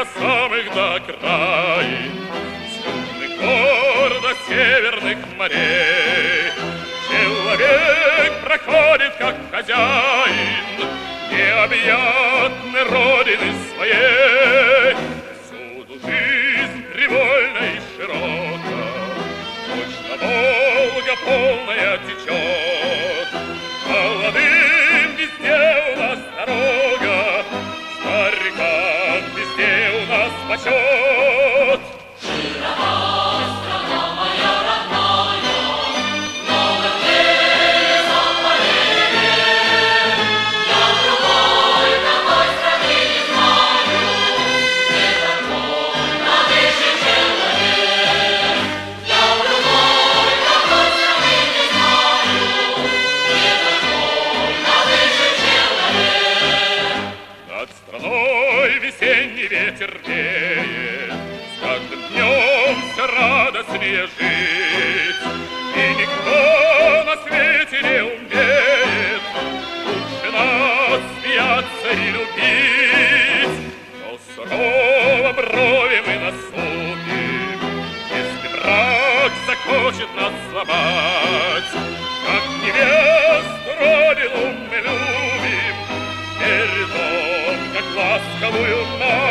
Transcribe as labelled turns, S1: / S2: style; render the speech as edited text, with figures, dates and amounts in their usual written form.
S1: до самых до окраин, с южных гор до северных морей. Человек проходит как хозяин необъятной родины своей. Всюду жизнь привольна и широка, точно Волга полная течет. Молодым везде у нас дорога, старикам везде у нас почет. Весенний ветер веет, с каждым днем все радостнее жить. И никто на свете не умеет лучше нас смеяться и любить. Но сурово брови мы насупим, если враг захочет нас сломать. Как невесту родину мы любим, перед как ласковую мать.